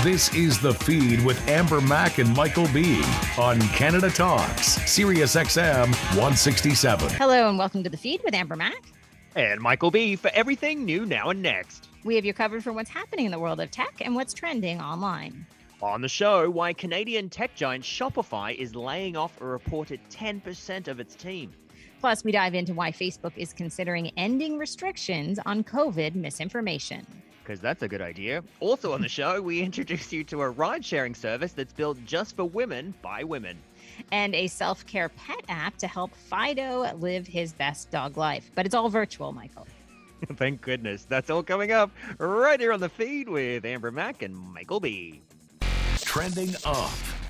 This is The Feed with Amber Mack and Michael B on Canada Talks, Sirius XM 167. Hello and welcome to The Feed with Amber Mack. And Michael B for everything new now and next. We have you covered for what's happening in the world of tech and what's trending online. On the show, why Canadian tech giant Shopify is laying off a reported 10% of its team. Plus, we dive into why Facebook is considering ending restrictions on COVID misinformation. Because that's a good idea. Also on the show, we introduce you to a ride-sharing service that's built just for women by women. And a self-care pet app to help Fido live his best dog life. But it's all virtual, Michael. Thank goodness. That's all coming up right here on The Feed with Amber Mack and Michael B. Trending up.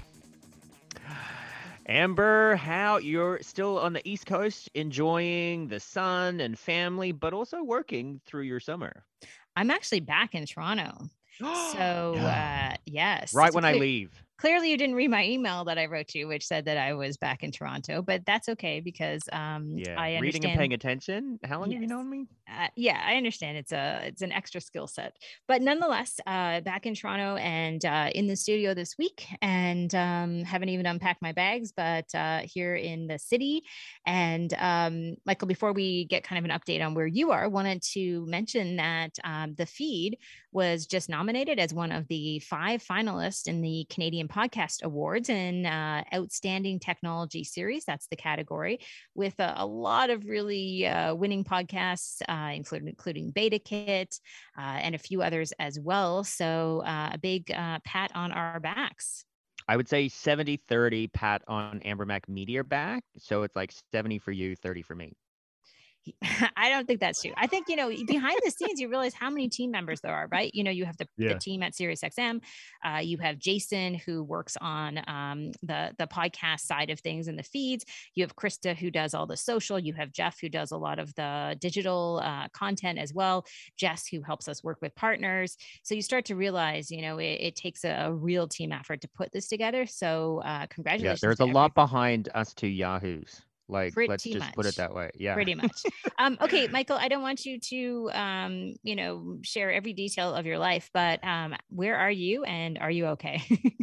Amber, how you're still on the East Coast enjoying the sun and family, but also working through your summer. I'm actually back in Toronto. So, yes. Right when I leave. Clearly, you didn't read my email that I wrote to you, which said that I was back in Toronto, but that's okay because I understand. Reading and paying attention. How long have you known me? I understand it's an extra skill set, but nonetheless, back in Toronto and in the studio this week, and haven't even unpacked my bags, but here in the city. And Michael, before we get kind of an update on where you are, wanted to mention that The Feed was just nominated as one of the 5 finalists in the Canadian Podcast Awards in Outstanding Technology Series. That's the category, with a lot of really winning podcasts, including Beta Kit and a few others as well. So a big pat on our backs. I would say 70-30 pat on Amber Mack Media back. So it's like 70 for you, 30 for me. I don't think that's true. I think, behind the scenes, you realize how many team members there are, right? You have the team at SiriusXM. You have Jason, who works on the podcast side of things and the feeds. You have Krista, who does all the social. You have Jeff, who does a lot of the digital content as well. Jess, who helps us work with partners. So you start to realize, it takes a real team effort to put this together. So congratulations. Yeah, there's a lot behind us two Yahoos. Let's just much. put it that way. Yeah, pretty much. Okay, Michael, I don't want you to, share every detail of your life, but where are you and are you okay?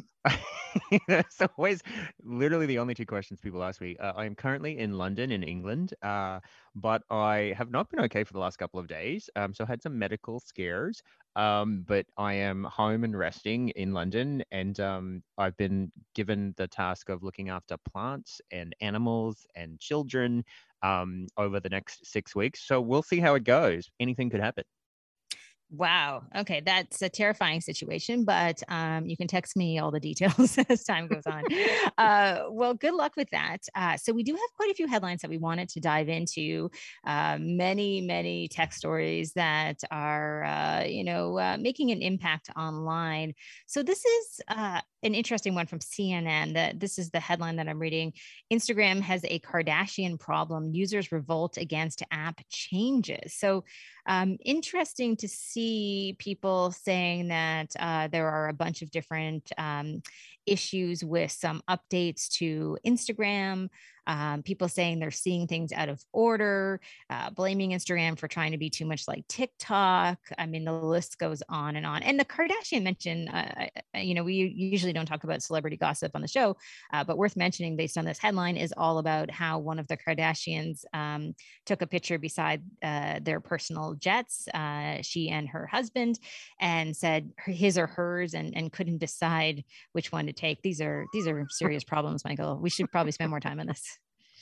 That's always literally the only 2 questions people ask me. I am currently in London, in England, but I have not been okay for the last couple of days. So I had some medical scares, but I am home and resting in London, and I've been given the task of looking after plants and animals and children over the next 6 weeks. So we'll see how it goes. Anything could happen. Wow. Okay. That's a terrifying situation, but you can text me all the details as time goes on. Well, good luck with that. So we do have quite a few headlines that we wanted to dive into. Many, many tech stories that are, making an impact online. So this is an interesting one from CNN. This is the headline that I'm reading. Instagram has a Kardashian problem. Users revolt against app changes. So interesting to see people saying that there are a bunch of different issues with some updates to Instagram. People saying they're seeing things out of order, blaming Instagram for trying to be too much like TikTok. I mean, the list goes on. And the Kardashian mention, we usually don't talk about celebrity gossip on the show, but worth mentioning based on this headline is all about how one of the Kardashians took a picture beside their personal jets, she and her husband, and said his or hers and couldn't decide which one to take. These are serious problems, Michael. We should probably spend more time on this.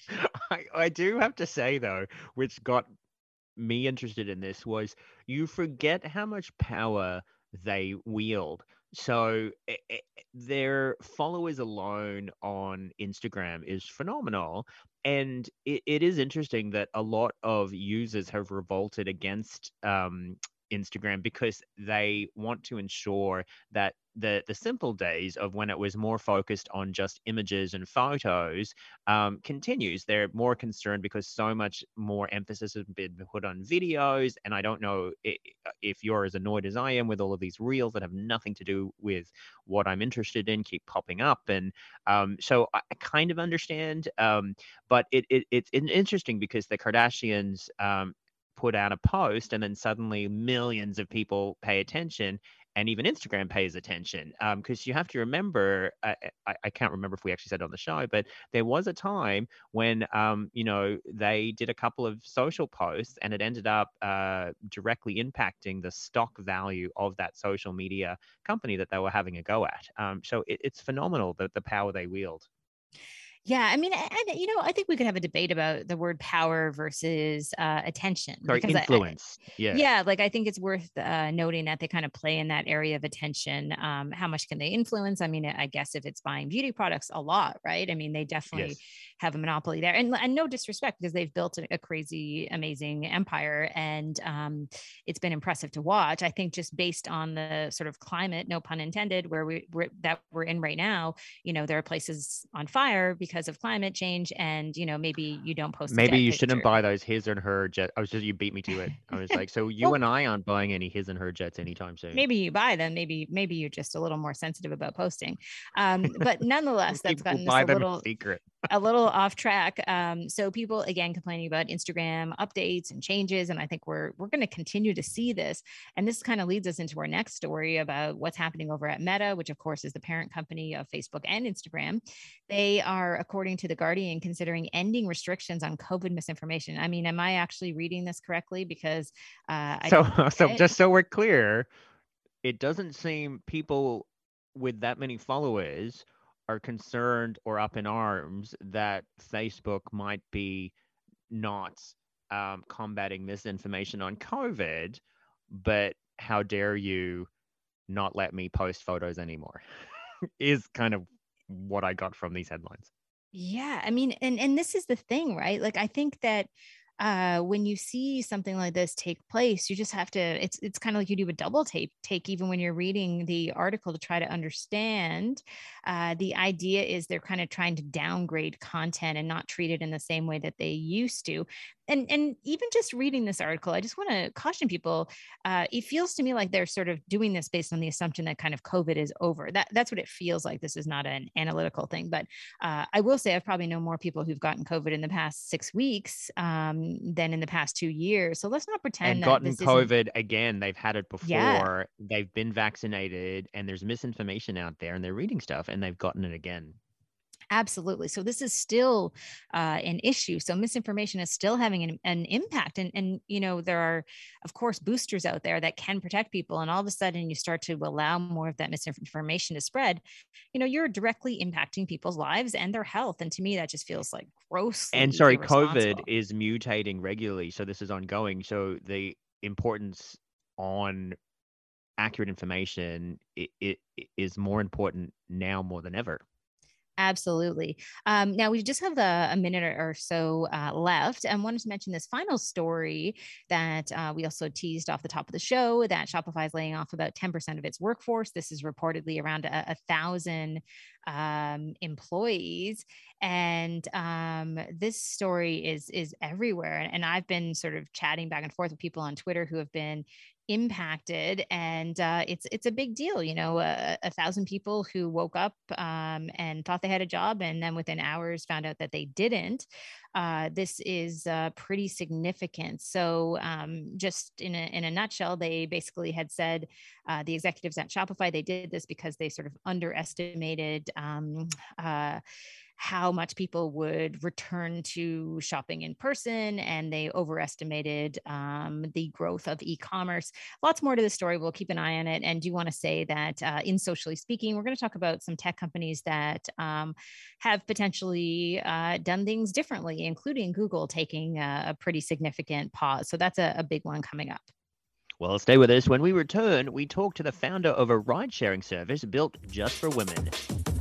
I do have to say, though, which got me interested in this, was you forget how much power they wield. So their followers alone on Instagram is phenomenal. And it is interesting that a lot of users have revolted against Instagram because they want to ensure that the simple days of when it was more focused on just images and photos continues. They're more concerned because so much more emphasis has been put on videos. And I don't know if you're as annoyed as I am with all of these reels that have nothing to do with what I'm interested in keep popping up. And so I kind of understand, but it's interesting because the Kardashians put out a post and then suddenly millions of people pay attention. and even Instagram pays attention, because you have to remember, I can't remember if we actually said it on the show, but there was a time when, they did a couple of social posts and it ended up directly impacting the stock value of that social media company that they were having a go at. So it's phenomenal, the power they wield. Yeah, I mean, I think we could have a debate about the word power versus attention. Sorry, Because influence. yeah, like I think it's worth noting that they kind of play in that area of attention. How much can they influence? I mean, I guess if it's buying beauty products, a lot, right? I mean, they definitely have a monopoly there, and no disrespect, because they've built a crazy, amazing empire, and it's been impressive to watch. I think just based on the sort of climate, no pun intended, where we're in right now, there are places on fire because of climate change, and maybe you don't post. Maybe you shouldn't buy those his and her jet. You beat me to it. I was like, so you and I aren't buying any his and her jets anytime soon. Maybe you buy them. Maybe you're just a little more sensitive about posting. But nonetheless, that's gotten us a little off track. So people again complaining about Instagram updates and changes, and I think we're going to continue to see this. And this kind of leads us into our next story about what's happening over at Meta, which of course is the parent company of Facebook and Instagram. They are, according to The Guardian, considering ending restrictions on COVID misinformation. I mean, am I actually reading this correctly? Because just so we're clear, it doesn't seem people with that many followers are concerned or up in arms that Facebook might be not combating misinformation on COVID, but how dare you not let me post photos anymore is kind of what I got from these headlines. Yeah, I mean, and this is the thing, right? Like, I think that when you see something like this take place, you just have to, it's kind of like you do a double take even when you're reading the article to try to understand. The idea is they're kind of trying to downgrade content and not treat it in the same way that they used to. And even just reading this article, I just want to caution people. It feels to me like they're sort of doing this based on the assumption that kind of COVID is over. That's what it feels like. This is not an analytical thing, but I will say I've probably known more people who've gotten COVID in the past 6 weeks than in the past 2 years. So let's not pretend and that gotten this COVID again. They've had it before. Yeah. They've been vaccinated, and there's misinformation out there, and they're reading stuff, and they've gotten it again. Absolutely. So this is still an issue. So misinformation is still having an impact. And, there are, of course, boosters out there that can protect people. And all of a sudden you start to allow more of that misinformation to spread. You're directly impacting people's lives and their health. And to me, that just feels like gross. And sorry, COVID is mutating regularly. So this is ongoing. So the importance on accurate information it is more important now more than ever. Absolutely. Now we just have a minute or so left. I wanted to mention this final story that we also teased off the top of the show, that Shopify is laying off about 10% of its workforce. This is reportedly around 1,000 employees. And this story is everywhere. And I've been sort of chatting back and forth with people on Twitter who have been impacted, and it's a big deal. 1,000 people who woke up and thought they had a job, and then within hours found out that they didn't. This is pretty significant. So just in a nutshell, they basically had said, the executives at Shopify, they did this because they sort of underestimated how much people would return to shopping in person, and they overestimated the growth of e-commerce. Lots more to the story. We'll keep an eye on it. And do want to say that in Socially Speaking, we're going to talk about some tech companies that have potentially done things differently, including Google taking a pretty significant pause. So that's a big one coming up. Well, stay with us. When we return, we talk to the founder of a ride-sharing service built just for women.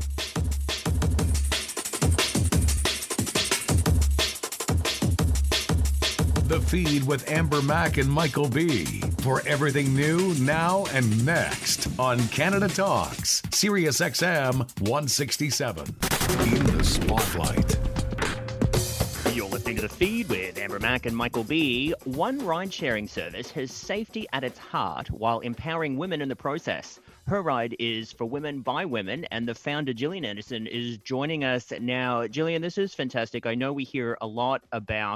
The Feed with Amber Mack and Michael B. For everything new, now, and next on Canada Talks, Sirius XM 167. In the Spotlight. You're listening to The Feed with Amber Mack and Michael B. One ride-sharing service has safety at its heart while empowering women in the process. Her ride is for women by women, and the founder, Gillian Anderson, is joining us now. Gillian, this is fantastic. I know we hear a lot about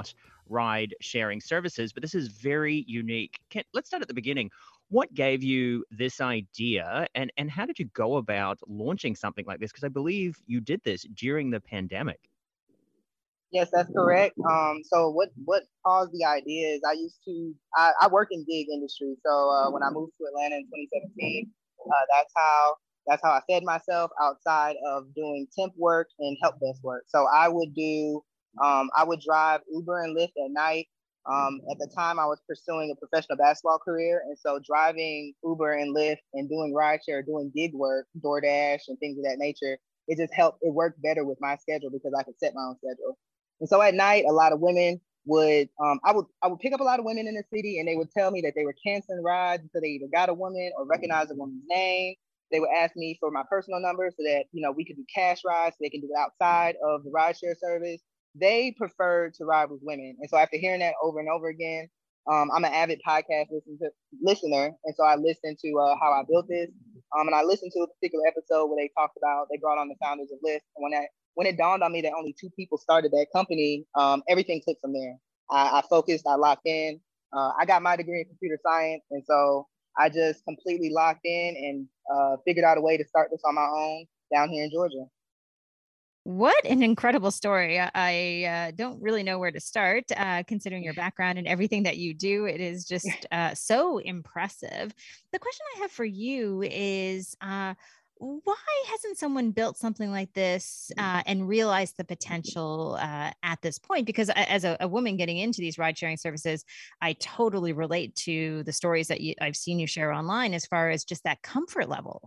ride sharing services, but this is very unique. Let's start at the beginning. What gave you this idea, and how did you go about launching something like this? Because I believe you did this during the pandemic. Yes, that's correct. So what caused the idea is I work in gig industry. So when I moved to Atlanta in 2017, that's how I fed myself outside of doing temp work and help desk work. So I would drive Uber and Lyft at night. At the time, I was pursuing a professional basketball career, and so driving Uber and Lyft and doing rideshare, doing gig work, DoorDash, and things of that nature, it just helped. It worked better with my schedule because I could set my own schedule. And so at night, a lot of women would, I would pick up a lot of women in the city, and they would tell me that they were canceling rides until they either got a woman or recognized a woman's name. They would ask me for my personal number so that, we could do cash rides, so they can do it outside of the rideshare service. They preferred to ride with women. And so after hearing that over and over again, I'm an avid podcast listener. And so I listened to how I built this. And I listened to a particular episode where they brought on the founders of Lyft. And when it dawned on me that only 2 people started that company, everything clicked from there. I focused, I locked in. I got my degree in computer science. And so I just completely locked in and figured out a way to start this on my own down here in Georgia. What an incredible story. I don't really know where to start, considering your background and everything that you do. It is just so impressive. The question I have for you is, why hasn't someone built something like this and realized the potential at this point? Because as a woman getting into these ride sharing services, I totally relate to the stories that I've seen you share online as far as just that comfort level.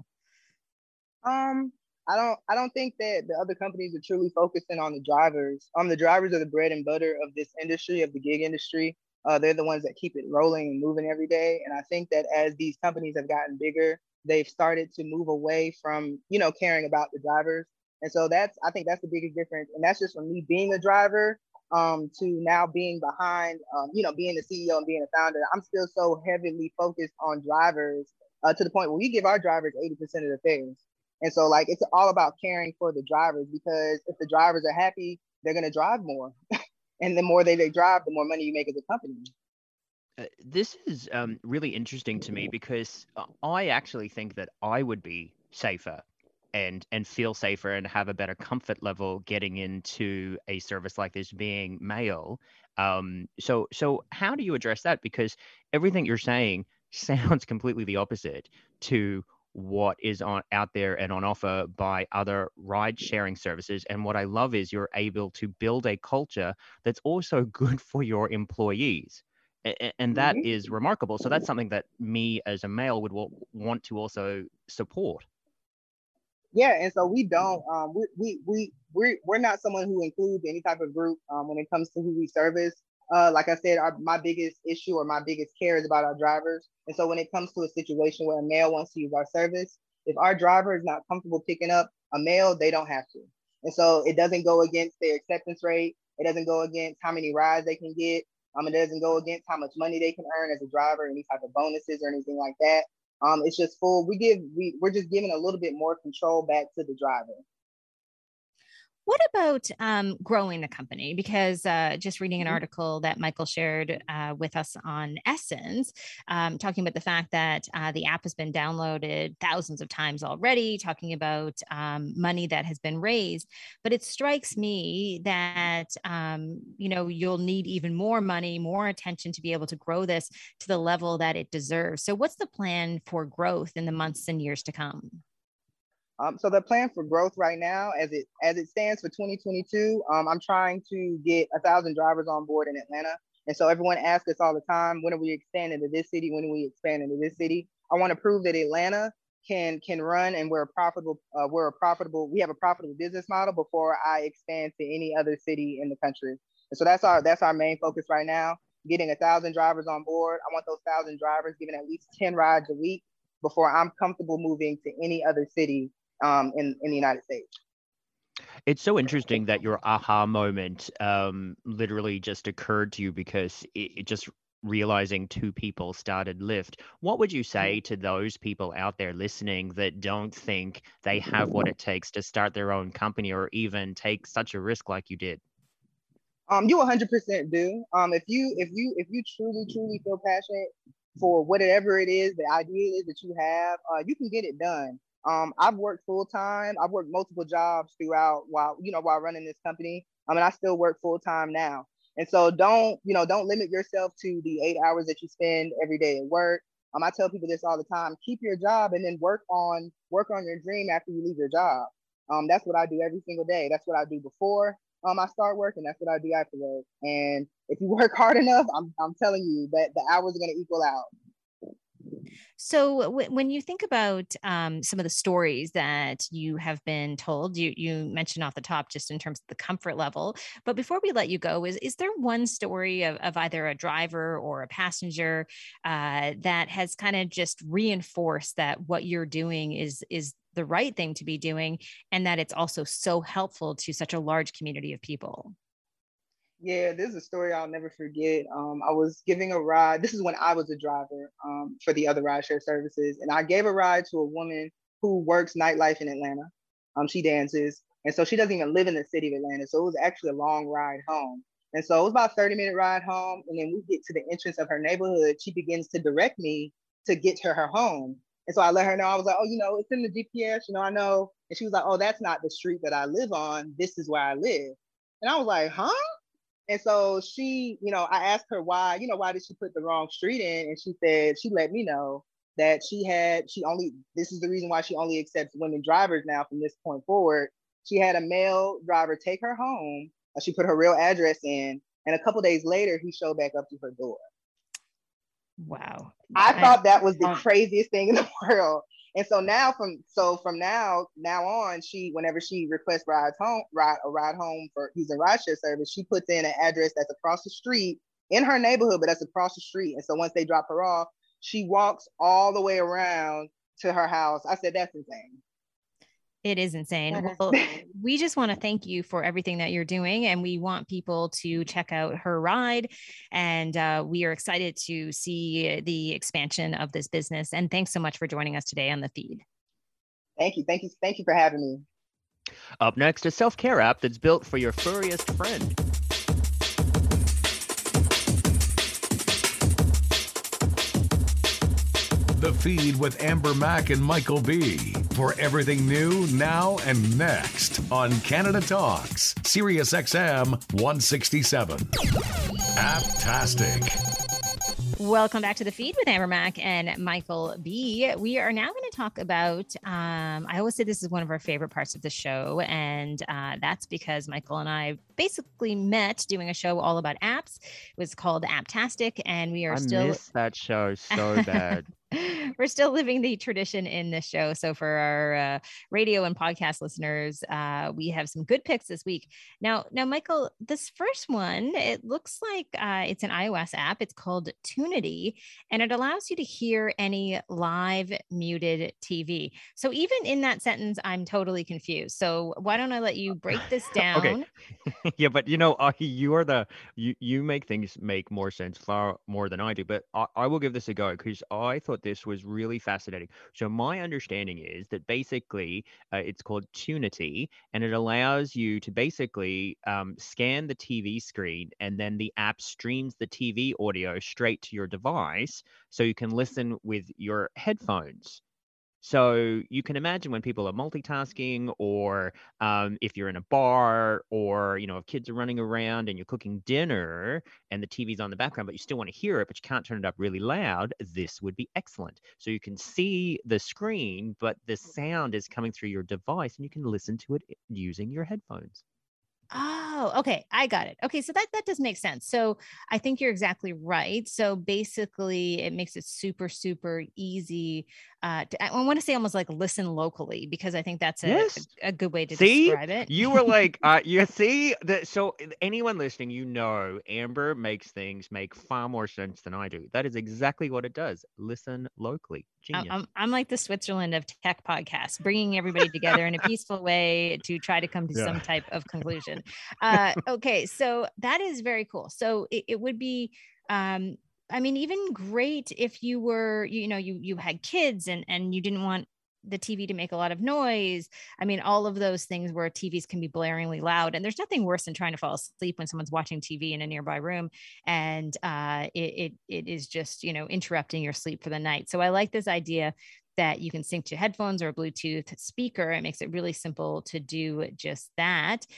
I don't think that the other companies are truly focusing on the drivers. The drivers are the bread and butter of this industry, of the gig industry. They're the ones that keep it rolling and moving every day. And I think that as these companies have gotten bigger, they've started to move away from, caring about the drivers. And so I think that's the biggest difference. And that's just from me being a driver to now being behind, being the CEO and being a founder. I'm still so heavily focused on drivers to the point where we give our drivers 80% of the fares. And so it's all about caring for the drivers, because if the drivers are happy, they're going to drive more. And the more they drive, the more money you make as a company. This is really interesting to me because I actually think that I would be safer and feel safer and have a better comfort level getting into a service like this, being male. So how do you address that? Because everything you're saying sounds completely the opposite to what is out there and on offer by other ride sharing services. And what I love is you're able to build a culture that's also good for your employees. And that is remarkable. So that's something that me as a male would want to also support. Yeah, and so we don't. We're not someone who includes any type of group when it comes to who we service. Like I said, my biggest issue or my biggest care is about our drivers. And so when it comes to a situation where a male wants to use our service, if our driver is not comfortable picking up a male, they don't have to. And so it doesn't go against their acceptance rate. It doesn't go against how many rides they can get. It doesn't go against how much money they can earn as a driver, any type of bonuses or anything like that. It's just full. We're just giving a little bit more control back to the driver. What about growing the company? Because just reading an article that Michael shared with us on Essence, talking about the fact that the app has been downloaded thousands of times already, talking about money that has been raised. But it strikes me that, you'll need even more money, more attention to be able to grow this to the level that it deserves. So what's the plan for growth in the months and years to come? So the plan for growth right now, as it stands for 2022, I'm trying to get 1,000 drivers on board in Atlanta. And so everyone asks us all the time, when are we expanding to this city? When are we expanding to this city? I want to prove that Atlanta can run, and we have a profitable business model before I expand to any other city in the country. And so that's our main focus right now, getting 1,000 drivers on board. I want those 1,000 drivers giving at least 10 rides a week before I'm comfortable moving to any other city in the United States. It's so interesting that your aha moment literally just occurred to you because it just realizing 2 people started Lyft. What would you say to those people out there listening that don't think they have what it takes to start their own company or even take such a risk like you did? You 100% do. If you truly feel passionate for whatever it is, the idea is that you have, you can get it done. I've worked full time. I've worked multiple jobs throughout while running this company. And I still work full time now. And so don't limit yourself to the 8 hours that you spend every day at work. I tell people this all the time: keep your job and then work on your dream after you leave your job. That's what I do every single day. That's what I do before I start working. That's what I do after work. And if you work hard enough, I'm telling you that the hours are going to equal out. So when you think about some of the stories that you have been told, you mentioned off the top just in terms of the comfort level, but before we let you go, is there one story of either a driver or a passenger that has kind of just reinforced that what you're doing is the right thing to be doing, and that it's also so helpful to such a large community of people? Yeah, this is a story I'll never forget. I was giving a ride. This is when I was a driver for the other rideshare services, and I gave a ride to a woman who works nightlife in Atlanta. She dances, and so she doesn't even live in the city of Atlanta. So it was actually a long ride home. And so it was about a 30-minute ride home, and then we get to the entrance of her neighborhood. She begins to direct me to get to her home. And so I let her know. I was like, oh, it's in the GPS. I know. And she was like, oh, that's not the street that I live on. This is where I live. And I was like, huh? And so I asked her why did she put the wrong street in? And she said, she let me know that this is the reason why she only accepts women drivers now from this point forward. She had a male driver take her home. She put her real address in. And a couple days later, he showed back up to her door. Wow. I thought that was the craziest thing in the world. And so from now on, whenever she requests a ride home for using rideshare service, she puts in an address that's across the street in her neighborhood, but that's across the street. And so once they drop her off, she walks all the way around to her house. I said, that's insane. It is insane. Well, we just want to thank you for everything that you're doing, and we want people to check out her ride. And we are excited to see the expansion of this business. And thanks so much for joining us today on The Feed. Thank you for having me. Up next, a self-care app that's built for your furriest friend. The Feed with Amber Mack and Michael B. For everything new, now, and next on Canada Talks, Sirius XM 167. Apptastic. Welcome back to The Feed with Amber Mack and Michael B. We are now going to talk about, I always say this is one of our favorite parts of the show, and that's because Michael and I basically met doing a show all about apps. It was called Apptastic, and we are I miss that show so bad. We're still living the tradition in this show. So for our radio and podcast listeners, we have some good picks this week. Now, Michael, this first one, it looks like it's an iOS app. It's called Tunity, and it allows you to hear any live muted TV. So even in that sentence, I'm totally confused. So why don't I let you break this down? Okay. Yeah, but you make things make more sense far more than I do. But I will give this a go because I thought this was really fascinating. So my understanding is that basically it's called Tunity, and it allows you to basically scan the TV screen, and then the app streams the TV audio straight to your device, so you can listen with your headphones. So you can imagine when people are multitasking, or if you're in a bar, or if kids are running around and you're cooking dinner and the TV's on the background, but you still want to hear it, but you can't turn it up really loud, this would be excellent. So you can see the screen, but the sound is coming through your device, and you can listen to it using your headphones. Oh, okay. I got it. Okay. So that does make sense. So I think you're exactly right. So basically it makes it super, super easy. I want to say almost like listen locally, because I think that's a good way to describe it. You were like, you see that. So anyone listening, Amber makes things make far more sense than I do. That is exactly what it does. Listen locally. Genius. I'm like the Switzerland of tech podcasts, bringing everybody together in a peaceful way to try to come to some type of conclusion. Okay, so that is very cool. So it would be, even great if you were, you had kids and you didn't want the TV to make a lot of noise. I mean, all of those things where TVs can be blaringly loud. And there's nothing worse than trying to fall asleep when someone's watching TV in a nearby room, and it is just, interrupting your sleep for the night. So I like this idea that you can sync to headphones or a Bluetooth speaker. It makes it really simple to do just that.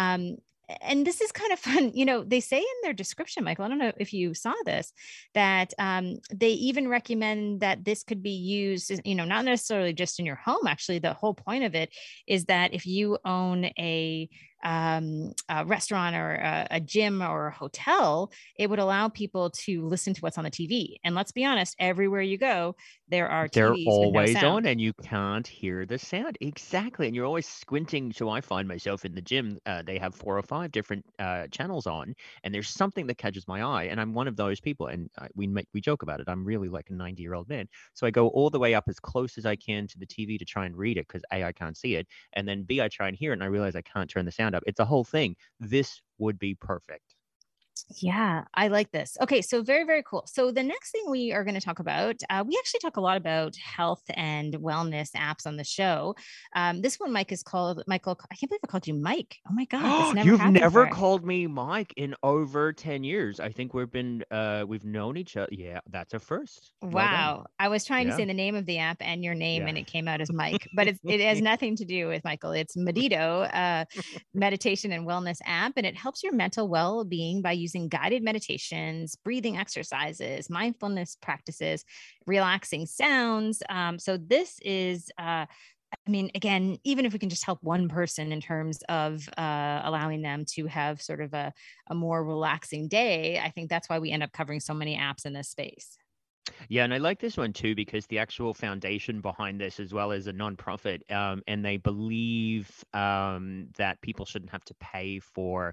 And this is kind of fun. They say in their description, Michael, I don't know if you saw this, that they even recommend that this could be used, not necessarily just in your home. Actually, the whole point of it is that if you own a restaurant or a gym or a hotel, it would allow people to listen to what's on the TV. And let's be honest, everywhere you go, there are They're TVs with no always on sound. and you can't hear the sound. Exactly. And you're always squinting. So I find myself in the gym, they have 4 or 5 different channels on, and there's something that catches my eye. And I'm one of those people. And we joke about it. I'm really like a 90-year-old man. So I go all the way up as close as I can to the TV to try and read it because A, I can't see it. And then B, I try and hear it and I realize I can't turn the sound up. It's a whole thing. This would be perfect. Yeah, I like this. Okay, so very, very cool. So the next thing we are going to talk about, we actually talk a lot about health and wellness apps on the show. This one, Mike, is called Michael. I can't believe I called you Mike. Oh my God, this never You've happened never before. called me Mike in over 10 years. I think we've known each other. Yeah, that's a first. Well done. Wow. I was trying to Yeah. say the name of the app and your name, Yeah. and it came out as Mike, but it has nothing to do with Michael. It's Medito, meditation and wellness app, and it helps your mental well-being by using guided meditations, breathing exercises, mindfulness practices, relaxing sounds. So this is, I mean, again, even if we can just help one person in terms of allowing them to have sort of a more relaxing day, I think that's why we end up covering so many apps in this space. Yeah, and I like this one too because the actual foundation behind this, as well as a nonprofit, and they believe that people shouldn't have to pay for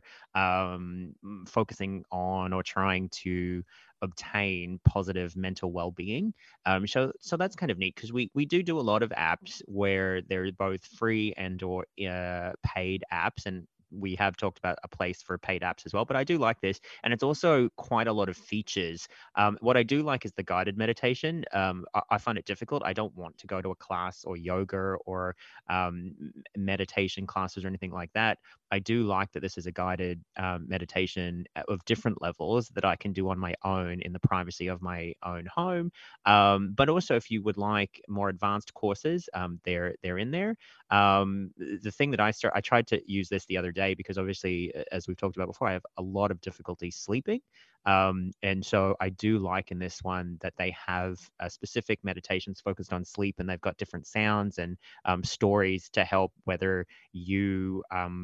focusing on or trying to obtain positive mental well-being. So that's kind of neat because we do a lot of apps where they're both free and or paid apps, and we have talked about a place for paid apps as well, but I do like this. And it's also quite a lot of features. What I do like is the guided meditation. I find it difficult. I don't want to go to a class or yoga or meditation classes or anything like that. I do like that this is a guided meditation of different levels that I can do on my own in the privacy of my own home. But also, if you would like more advanced courses, they're in there. The thing that I tried to use this the other day because obviously, as we've talked about before, I have a lot of difficulty sleeping. And so I do like in this one that they have specific meditations focused on sleep, and they've got different sounds and stories to help whether you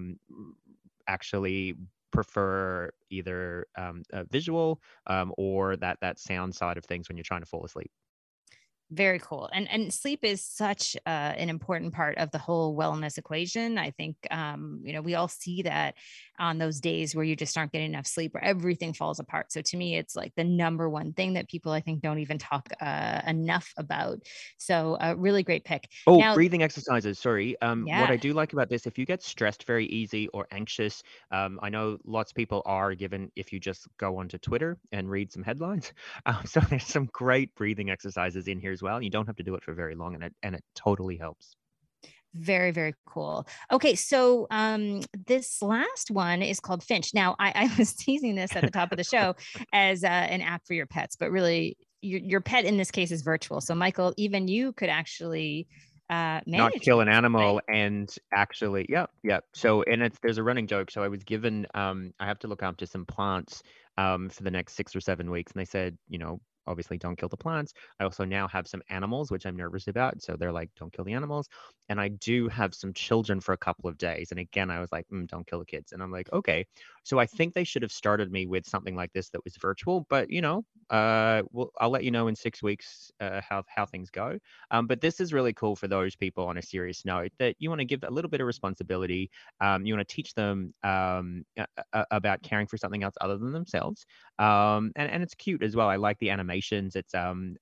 actually prefer either visual or that sound side of things when you're trying to fall asleep. Very cool. And sleep is such an important part of the whole wellness equation. I think, we all see that on those days where you just aren't getting enough sleep, where everything falls apart. So to me, it's like the number one thing that people, I think, don't even talk enough about. So a really great pick. Oh, Now, breathing exercises. Sorry. What yeah. I do like about this, if you get stressed very easy or anxious, I know lots of people are given if you just go onto Twitter and read some headlines. So there's some great breathing exercises in here as well. You don't have to do it for very long, and it totally helps. Very, very cool. Okay, so this last one is called Finch. Now, I was teasing this at the top of the show as an app for your pets, but really, your pet in this case is virtual. So, Michael, even you could actually Not manage kill one, an animal right? and actually, yeah. So, and there's a running joke. So I was given, I have to look after some plants for the next 6 or 7 weeks, and they said, obviously don't kill the plants. I also now have some animals, which I'm nervous about. So they're like, don't kill the animals. And I do have some children for a couple of days. And again, I was like, don't kill the kids. And I'm like, okay. So I think they should have started me with something like this that was virtual, but I'll let you know in 6 weeks how things go. But this is really cool for those people on a serious note that you want to give a little bit of responsibility. You want to teach them about caring for something else other than themselves. And it's cute as well. I like the animations. It's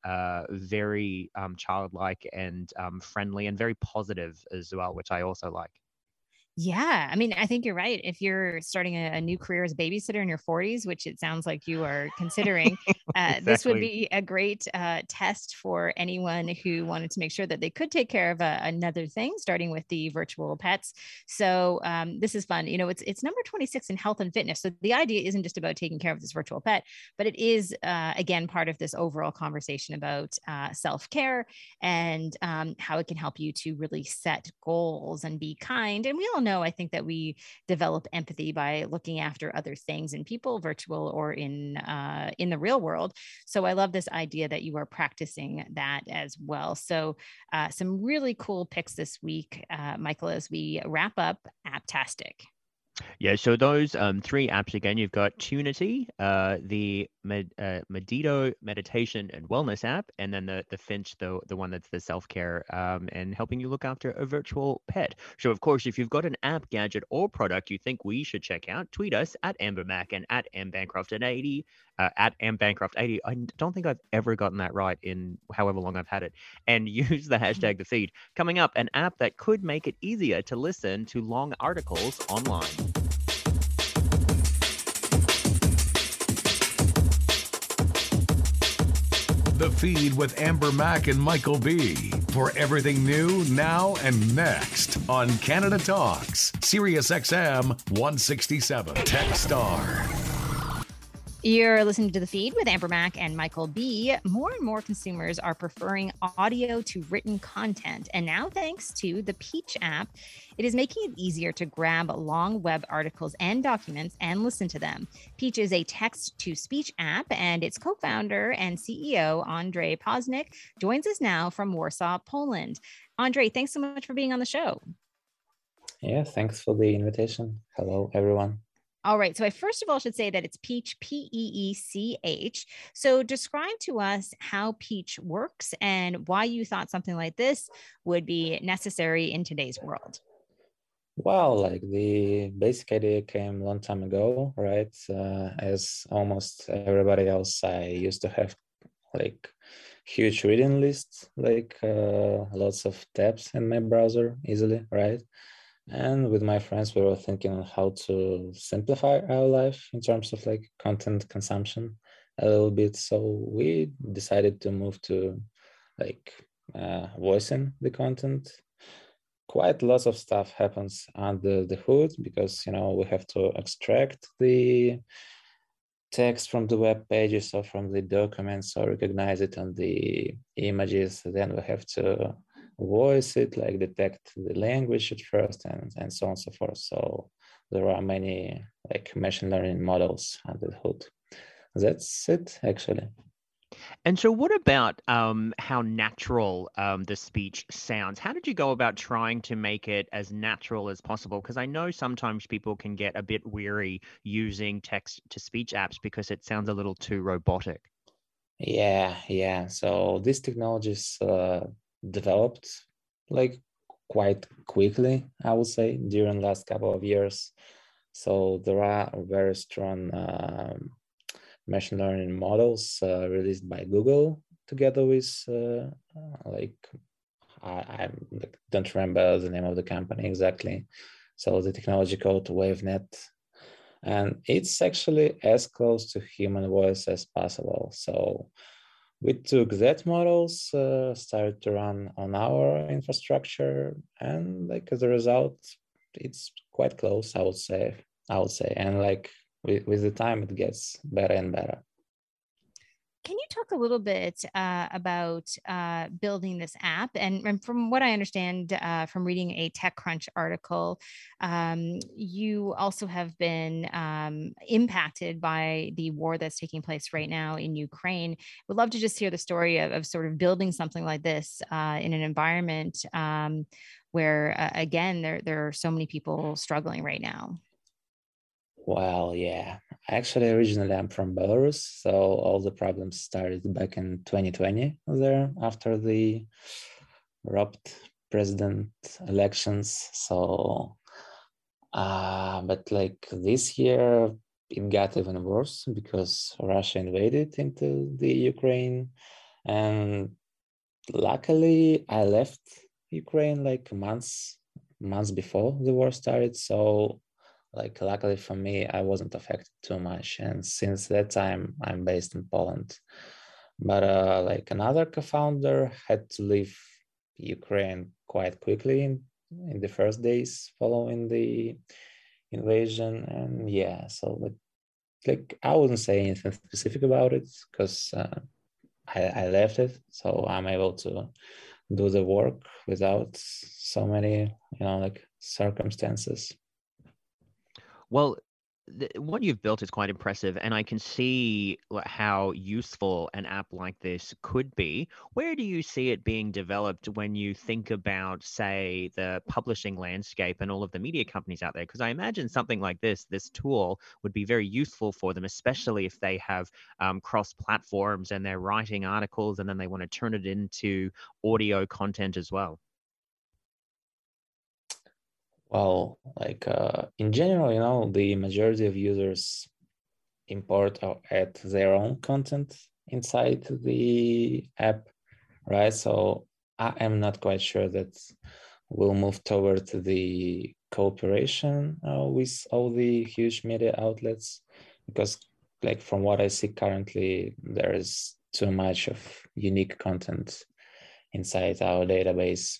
very childlike and friendly and very positive as well, which I also like. Yeah, I mean, I think you're right. If you're starting a new career as a babysitter in your 40s, which it sounds like you are considering, this would Exactly. be a great test for anyone who wanted to make sure that they could take care of another thing, starting with the virtual pets. So this is fun. You know, it's number 26 in health and fitness. So the idea isn't just about taking care of this virtual pet, but it is again part of this overall conversation about self-care and how it can help you to really set goals and be kind. And we all know, I think, that we develop empathy by looking after other things and people, virtual or in the real world. So I love this idea that you are practicing that as well. So some really cool picks this week, Michael, as we wrap up Apptastic. Yeah, so those three apps again, you've got Tunity, the Medito meditation and wellness app, and then the Finch, the one that's the self-care and helping you look after a virtual pet. So of course, if you've got an app, gadget, or product you think we should check out, tweet us at AmberMac and at mbancroft80, at mbancroft80. I don't think I've ever gotten that right in however long I've had it. And use the hashtag the feed. Coming up, an app that could make it easier to listen to long articles online. The Feed with Amber Mack and Michael B. For everything new, now, and next on Canada Talks, Sirius XM 167. Techstar. You're listening to The Feed with Amber Mack and Michael B. More and more consumers are preferring audio to written content. And now, thanks to the Peach app, it is making it easier to grab long web articles and documents and listen to them. Peach is a text-to-speech app, and its co-founder and CEO, Andrzej Poznik, joins us now from Warsaw, Poland. Andrzej, thanks so much for being on the show. Yeah, thanks for the invitation. Hello, everyone. All right. So I first of all should say that it's Peach, Peech. So describe to us how Peach works and why you thought something like this would be necessary in today's world. Well, like the basic idea came a long time ago, right? As almost everybody else, I used to have like huge reading lists, like lots of tabs in my browser easily, right? And with my friends, we were thinking on how to simplify our life in terms of like content consumption a little bit. So we decided to move to like voicing the content. Quite lots of stuff happens under the hood because, you know, we have to extract the text from the web pages or from the documents or recognize it on the images. Then we have to voice it, like detect the language at first and so on and so forth. So there are many like machine learning models under the hood. That's it, actually. And so what about how natural the speech sounds? How did you go about trying to make it as natural as possible? Because I know sometimes people can get a bit weary using text-to-speech apps because it sounds a little too robotic. Yeah. So these technologies developed like quite quickly, I would say, during the last couple of years. So there are very strong machine learning models released by Google together with like I don't remember the name of the company exactly. So the technology called WaveNet, and it's actually as close to human voice as possible. So we took that models, started to run on our infrastructure, and like as a result, it's quite close, I would say. And like with the time, it gets better and better. Can you talk a little bit about building this app? And from what I understand from reading a TechCrunch article, you also have been impacted by the war that's taking place right now in Ukraine. Would love to just hear the story of sort of building something like this in an environment where, again, there are so many people struggling right now. Well, yeah. Actually, originally I'm from Belarus, so all the problems started back in 2020 there after the corrupt president elections. So, but like this year, it got even worse because Russia invaded into the Ukraine, and luckily I left Ukraine like months months before the war started. So like luckily for me, I wasn't affected too much. And since that time, I'm based in Poland. But like another co-founder had to leave Ukraine quite quickly in the first days following the invasion. And yeah, so like I wouldn't say anything specific about it because I left it, so I'm able to do the work without so many, like circumstances. Well, what you've built is quite impressive, and I can see how useful an app like this could be. Where do you see it being developed when you think about, say, the publishing landscape and all of the media companies out there? Because I imagine something like this tool would be very useful for them, especially if they have cross platforms and they're writing articles and then they want to turn it into audio content as well. Well, like in general, the majority of users import or add their own content inside the app, right? So I am not quite sure that we'll move toward the cooperation with all the huge media outlets, because like from what I see currently, there is too much of unique content inside our database.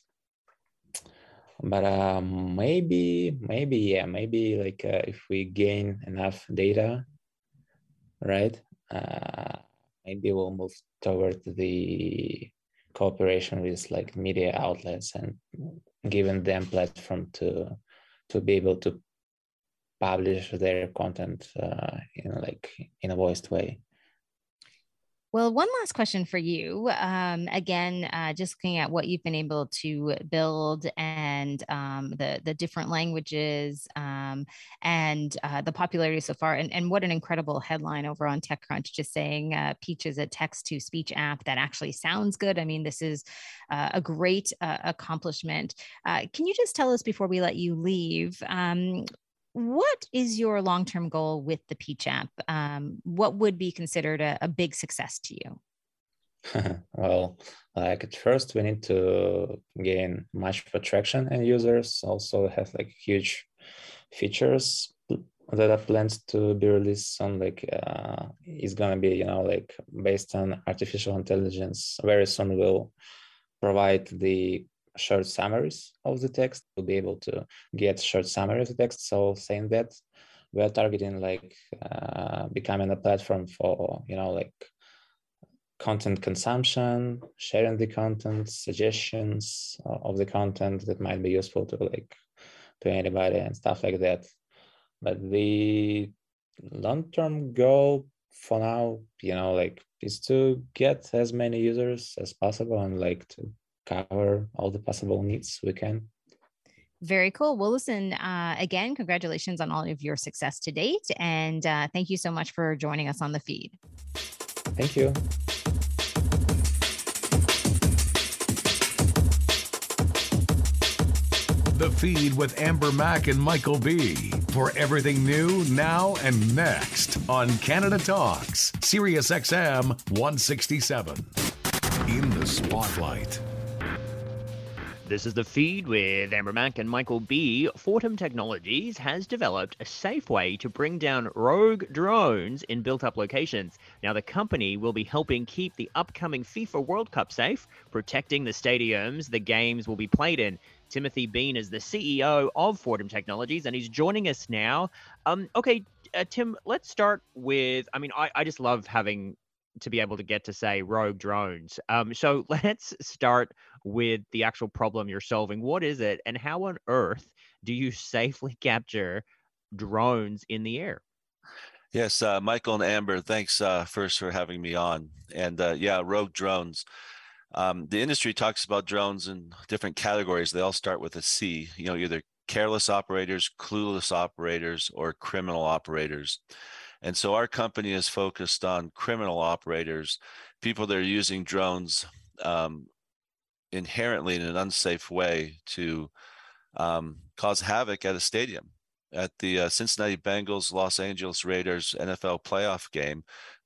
But maybe like if we gain enough data, right? Maybe we'll move toward the cooperation with like media outlets and giving them platform to be able to publish their content in a voiced way. Well, one last question for you. Again, just looking at what you've been able to build and the different languages and the popularity so far, and what an incredible headline over on TechCrunch, just saying Peach is a text-to-speech app that actually sounds good. I mean, this is a great accomplishment. Can you just tell us before we let you leave, what is your long-term goal with the Peach app? What would be considered a big success to you? Well, like at first we need to gain much traction and users also have like huge features that are planned to be released soon. Like it's gonna be like based on artificial intelligence. Very soon we'll provide the short summaries of the text. We'll be able to get short summary of the text. So saying that, we are targeting like becoming a platform for like content consumption, sharing the content, suggestions of the content that might be useful to anybody and stuff like that. But the long-term goal for now, is to get as many users as possible and like to cover all the possible needs we can. Very cool. Well, listen, again, congratulations on all of your success to date. And thank you so much for joining us on the feed. Thank you. The Feed with Amber Mack and Michael B. For everything new, now, and next on Canada Talks, Sirius XM 167. In the spotlight. This is The Feed with Amber Mack and Michael B. Fortum Technologies has developed a safe way to bring down rogue drones in built-up locations. Now, the company will be helping keep the upcoming FIFA World Cup safe, protecting the stadiums the games will be played in. Timothy Bean is the CEO of Fortum Technologies, and he's joining us now. Tim, let's start with, I just love having to be able to get to say rogue drones. So let's start with the actual problem you're solving. What is it, and how on earth do you safely capture drones in the air? Yes, Michael and Amber, thanks first for having me on. And rogue drones. The industry talks about drones in different categories. They all start with a C, either careless operators, clueless operators, or criminal operators. And so our company is focused on criminal operators, people that are using drones inherently in an unsafe way to cause havoc at a stadium. At the Cincinnati Bengals Los Angeles Raiders NFL playoff game,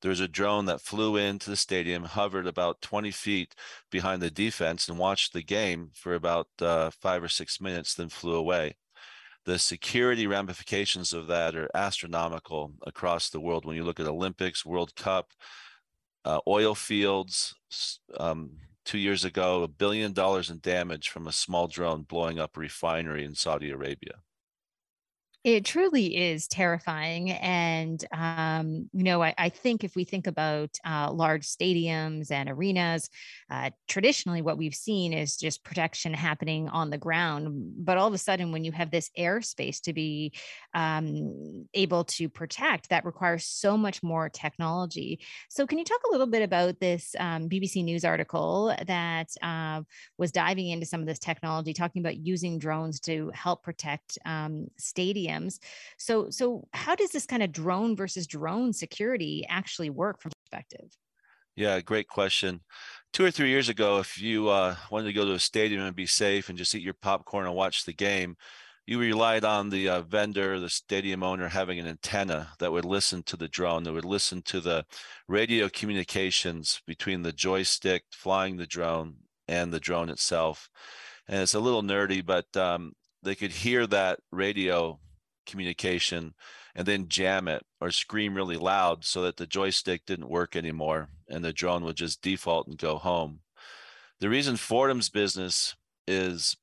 There's a drone that flew into the stadium, hovered about 20 feet behind the defense, and watched the game for about 5 or 6 minutes, then flew away. The security ramifications of that are astronomical across the world. When you look at Olympics, World Cup, oil fields, 2 years ago, $1 billion in damage from a small drone blowing up a refinery in Saudi Arabia. It truly is terrifying. And, I think if we think about large stadiums and arenas, traditionally what we've seen is just protection happening on the ground. But all of a sudden, when you have this airspace to be able to protect, that requires so much more technology. So can you talk a little bit about this BBC News article that was diving into some of this technology, talking about using drones to help protect stadiums? So how does this kind of drone versus drone security actually work from perspective? Yeah, great question. 2 or 3 years ago, if you wanted to go to a stadium and be safe and just eat your popcorn and watch the game, you relied on the vendor, the stadium owner, having an antenna that would listen to the drone, that would listen to the radio communications between the joystick flying the drone and the drone itself. And it's a little nerdy, but they could hear that radio communication and then jam it or scream really loud so that the joystick didn't work anymore and the drone would just default and go home. The reason Fordham's business is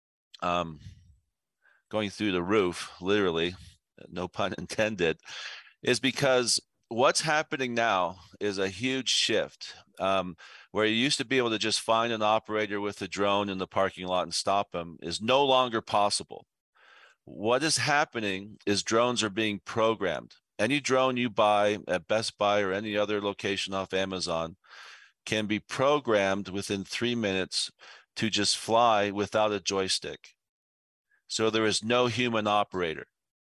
going through the roof, literally, no pun intended, is because what's happening now is a huge shift. Where you used to be able to just find an operator with a drone in the parking lot and stop them is no longer possible. What is happening is drones are being programmed. Any drone you buy at Best Buy or any other location off Amazon can be programmed within 3 minutes to just fly without a joystick. So there is no human operator.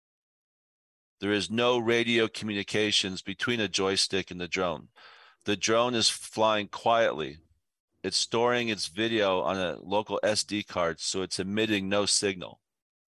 There is no radio communications between a joystick and the drone. The drone is flying quietly. It's storing its video on a local SD card, so it's emitting no signal.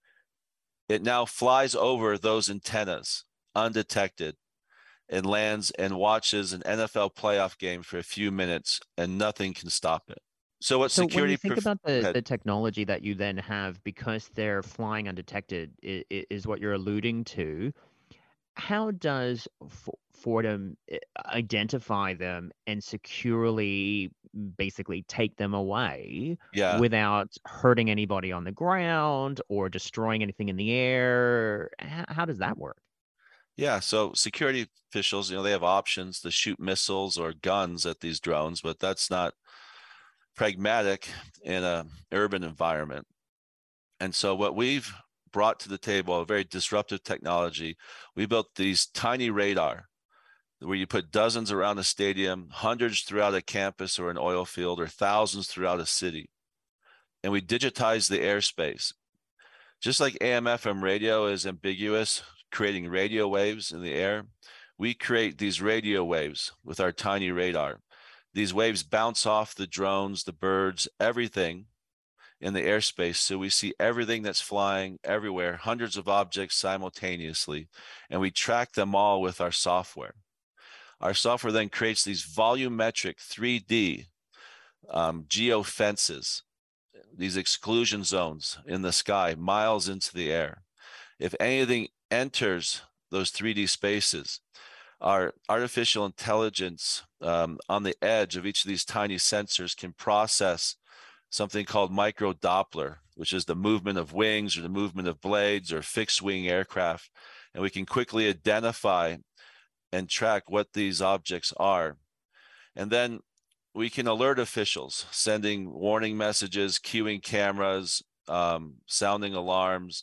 It now flies over those antennas undetected and lands and watches an NFL playoff game for a few minutes, and nothing can stop it. So what security? When you think about the technology that you then have, because they're flying undetected, is what you're alluding to. How does Fordham identify them and securely basically take them away without hurting anybody on the ground or destroying anything in the air? How does that work? Yeah, so security officials, they have options to shoot missiles or guns at these drones, but that's not pragmatic in an urban environment. And so what we've brought to the table, a very disruptive technology, we built these tiny radar where you put dozens around a stadium, hundreds throughout a campus or an oil field, or thousands throughout a city. And we digitize the airspace. Just like AM/FM radio is ambiguous, creating radio waves in the air, we create these radio waves with our tiny radar. These waves bounce off the drones, the birds, everything in the airspace. So we see everything that's flying everywhere, hundreds of objects simultaneously, and we track them all with our software. Our software then creates these volumetric 3D geofences, these exclusion zones in the sky, miles into the air. If anything enters those 3D spaces, our artificial intelligence on the edge of each of these tiny sensors can process something called micro Doppler, which is the movement of wings or the movement of blades or fixed wing aircraft. And we can quickly identify and track what these objects are. And then we can alert officials, sending warning messages, cueing cameras, sounding alarms.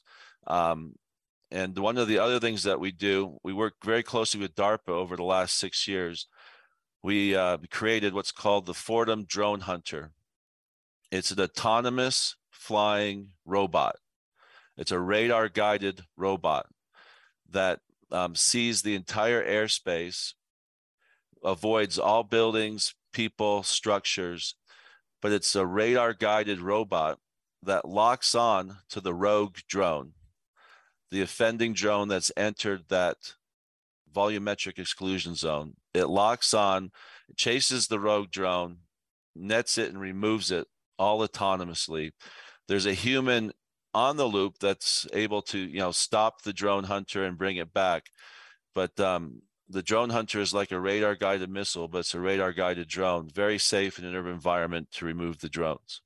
And one of the other things that we do, we work very closely with DARPA over the last 6 years. We created what's called the Fordham Drone Hunter. It's an autonomous flying robot. It's a radar-guided robot that sees the entire airspace, avoids all buildings, people, structures, but it's a radar-guided robot that locks on to the rogue drone, the offending drone that's entered that volumetric exclusion zone. It locks on, chases the rogue drone, nets it, and removes it all autonomously. There's a human on the loop that's able to, stop the drone hunter and bring it back. But the drone hunter is like a radar guided missile, but it's a radar guided drone, very safe in an urban environment to remove the drones.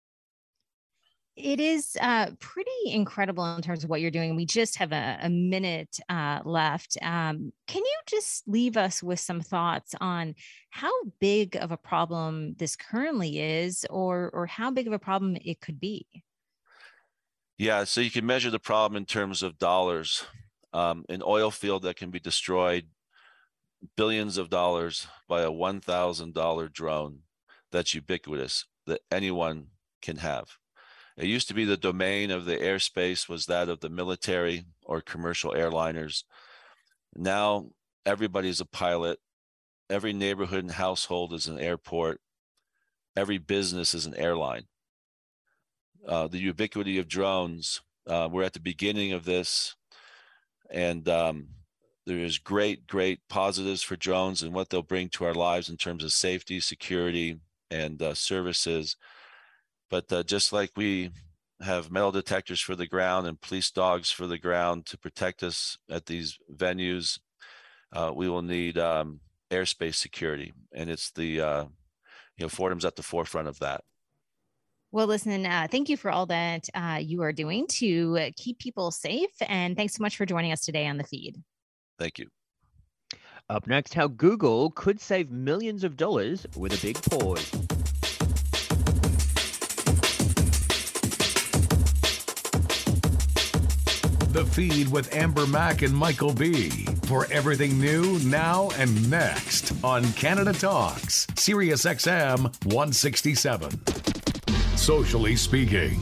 It is pretty incredible in terms of what you're doing. We just have a minute left. Can you just leave us with some thoughts on how big of a problem this currently is, or how big of a problem it could be? Yeah, so you can measure the problem in terms of dollars. An oil field that can be destroyed, billions of dollars by a $1,000 drone that's ubiquitous, that anyone can have. It used to be the domain of the airspace was that of the military or commercial airliners. Now everybody's a pilot. Every neighborhood and household is an airport. Every business is an airline. The ubiquity of drones, we're at the beginning of this, and there is great positives for drones and what they'll bring to our lives in terms of safety, security, and services. But just like we have metal detectors for the ground and police dogs for the ground to protect us at these venues, we will need airspace security. And it's the, Fortum's at the forefront of that. Well, listen, thank you for all that you are doing to keep people safe. And thanks so much for joining us today on the feed. Thank you. Up next, how Google could save millions of dollars with a big pause. The Feed with Amber Mack and Michael B. For everything new, now, and next on Canada Talks, Sirius XM 167. Socially Speaking.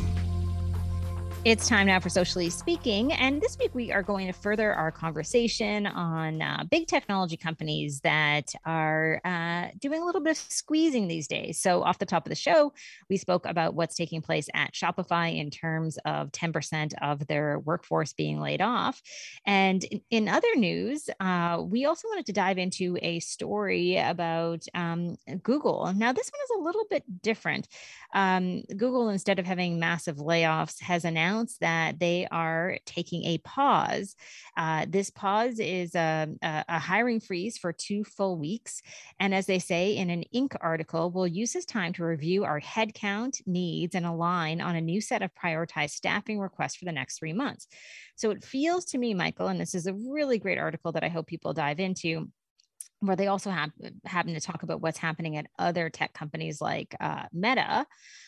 It's time now for Socially Speaking. And this week we are going to further our conversation on big technology companies that are doing a little bit of squeezing these days. So off the top of the show, we spoke about what's taking place at Shopify in terms of 10% of their workforce being laid off. And in other news, we also wanted to dive into a story about Google. Now, this one is a little bit different. Google, instead of having massive layoffs, has announced that they are taking a pause. This pause is a hiring freeze for 2 full weeks. And as they say in an Inc. article, we'll use this time to review our headcount needs and align on a new set of prioritized staffing requests for the next 3 months. So it feels to me, Michael, and this is a really great article that I hope people dive into, where they also happen to talk about what's happening at other tech companies like Meta,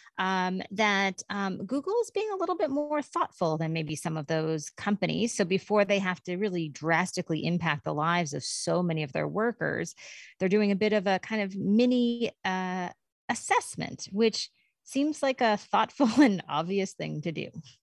that Google is being a little bit more thoughtful than maybe some of those companies. So before they have to really drastically impact the lives of so many of their workers, they're doing a bit of a kind of mini assessment, which seems like a thoughtful and obvious thing to do.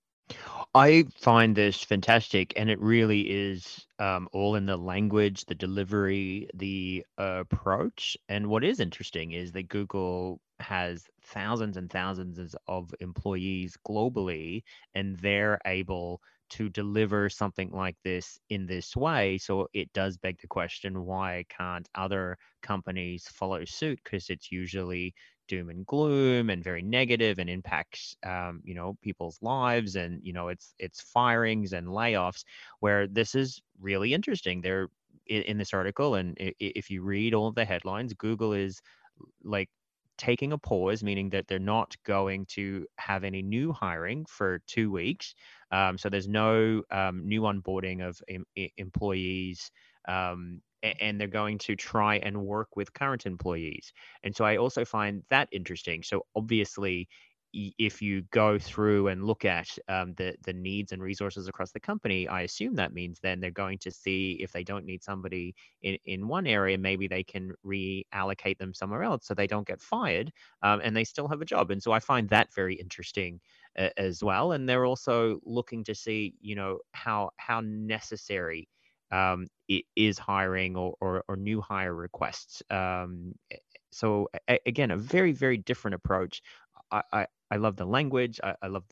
I find this fantastic, and it really is all in the language, the delivery, the approach. And what is interesting is that Google has thousands and thousands of employees globally, and they're able to deliver something like this in this way. So it does beg the question, why can't other companies follow suit? Because it's usually doom and gloom and very negative and impacts people's lives, and it's firings and layoffs, where this is really interesting. They're in this article, and if you read all of the headlines, Google is like taking a pause, meaning that they're not going to have any new hiring for 2 weeks. So there's no new onboarding of employees, and they're going to try and work with current employees. And so I also find that interesting. So obviously, if you go through and look at the needs and resources across the company, I assume that means then they're going to see if they don't need somebody in one area, maybe they can reallocate them somewhere else so they don't get fired, and they still have a job. And so I find that very interesting as well. And they're also looking to see, how necessary it is hiring or new hire requests. So again, a very, very different approach. I love the language. I love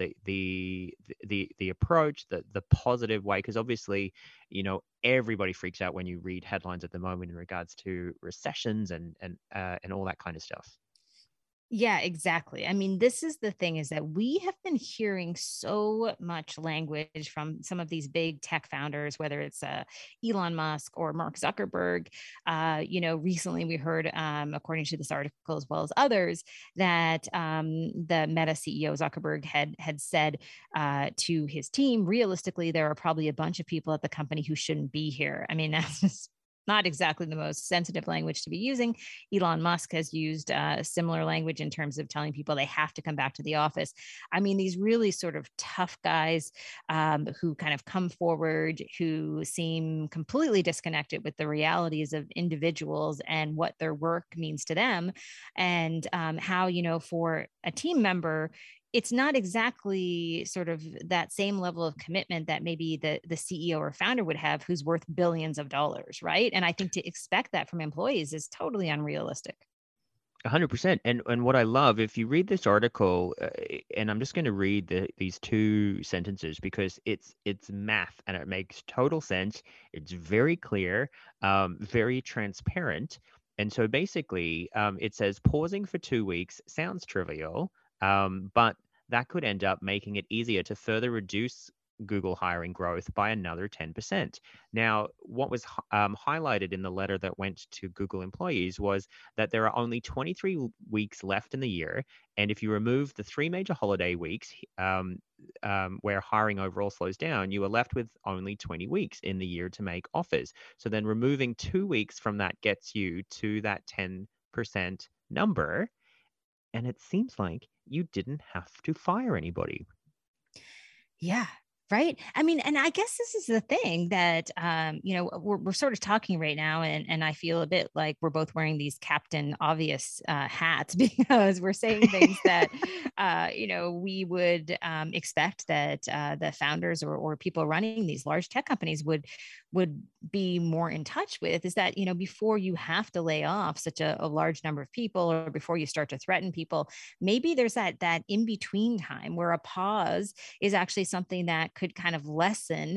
the approach, the positive way, because obviously, everybody freaks out when you read headlines at the moment in regards to recessions and all that kind of stuff. Yeah, exactly. I mean, this is the thing, is that we have been hearing so much language from some of these big tech founders, whether it's Elon Musk or Mark Zuckerberg. Recently we heard, according to this article as well as others, that the Meta CEO Zuckerberg had said to his team, realistically, there are probably a bunch of people at the company who shouldn't be here. I mean, that's just not exactly the most sensitive language to be using. Elon Musk has used similar language in terms of telling people they have to come back to the office. I mean, these really sort of tough guys who kind of come forward, who seem completely disconnected with the realities of individuals and what their work means to them, and how, for a team member, it's not exactly sort of that same level of commitment that maybe the CEO or founder would have, who's worth billions of dollars, right? And I think to expect that from employees is totally unrealistic. 100%. And what I love, if you read this article, and I'm just going to read these two sentences because it's math and it makes total sense. It's very clear, very transparent. And so basically, it says pausing for 2 weeks sounds trivial, but that could end up making it easier to further reduce Google hiring growth by another 10%. Now, what was highlighted in the letter that went to Google employees was that there are only 23 weeks left in the year. And if you remove the 3 major holiday weeks where hiring overall slows down, you are left with only 20 weeks in the year to make offers. So then removing 2 weeks from that gets you to that 10% number. And it seems like you didn't have to fire anybody. Yeah. Right. I mean, and I guess this is the thing that, we're sort of talking right now, and I feel a bit like we're both wearing these Captain Obvious hats because we're saying things that, we would expect that the founders or people running these large tech companies would be more in touch with, is that, before you have to lay off such a large number of people, or before you start to threaten people, maybe there's that in between time where a pause is actually something that could kind of lessen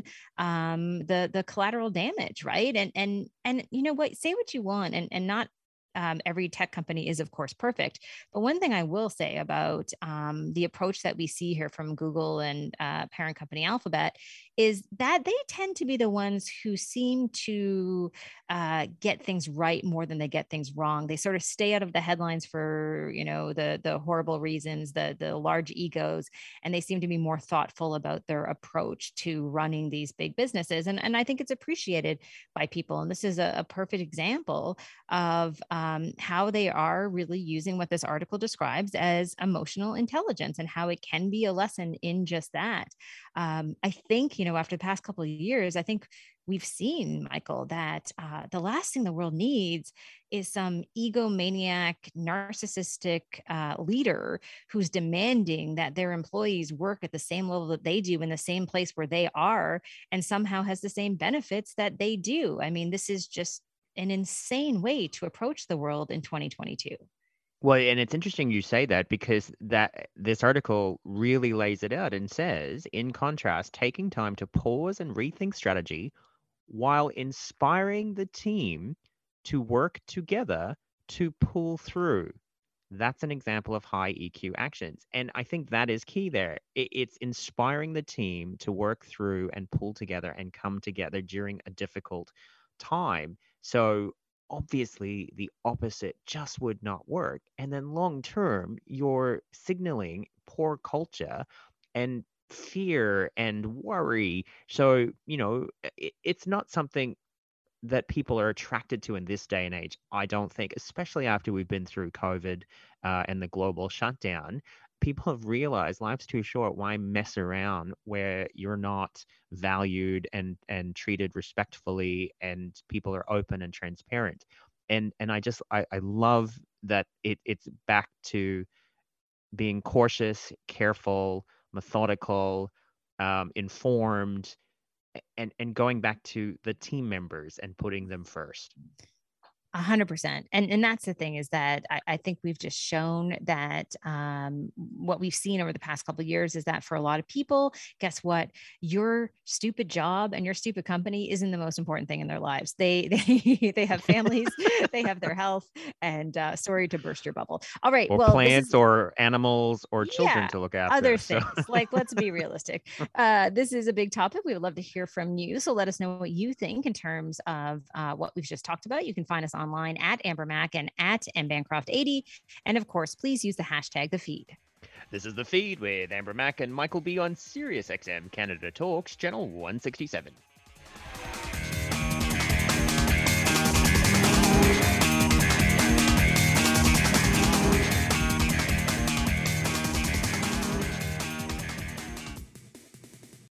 the collateral damage, right? And you know what, say what you want, and not every tech company is, of course, perfect. But one thing I will say about the approach that we see here from Google and parent company Alphabet is that they tend to be the ones who seem to get things right more than they get things wrong. They sort of stay out of the headlines for, the horrible reasons, the large egos, and they seem to be more thoughtful about their approach to running these big businesses. And I think it's appreciated by people. And this is a perfect example of how they are really using what this article describes as emotional intelligence, and how it can be a lesson in just that. I think, after the past couple of years, I think we've seen, Michael, that the last thing the world needs is some egomaniac, narcissistic leader who's demanding that their employees work at the same level that they do, in the same place where they are, and somehow has the same benefits that they do. I mean, this is just an insane way to approach the world in 2022. Well, and it's interesting you say that, because this article really lays it out and says, in contrast, taking time to pause and rethink strategy while inspiring the team to work together to pull through. That's an example of high EQ actions. And I think that is key there. It's inspiring the team to work through and pull together and come together during a difficult time. So obviously the opposite just would not work. And then long term, you're signaling poor culture and fear and worry. So, it's not something that people are attracted to in this day and age, I don't think, especially after we've been through COVID and the global shutdown. People have realized life's too short. Why mess around where you're not valued and treated respectfully, and people are open and transparent? And I love that it's back to being cautious, careful, methodical, informed, and going back to the team members and putting them first. 100%. And that's the thing, is that I think we've just shown that what we've seen over the past couple of years is that for a lot of people, guess what? Your stupid job and your stupid company isn't the most important thing in their lives. They have families, they have their health, and sorry to burst your bubble. All right. Or well, plants or animals or children yeah, to look after. other so- things. Like, let's be realistic. This is a big topic. We would love to hear from you. So let us know what you think in terms of what we've just talked about. You can find us online at Amber Mac and at mbancroft80. And of course, please use the hashtag The Feed. This is The Feed with Amber Mack and Michael B on Sirius XM Canada Talks, channel 167.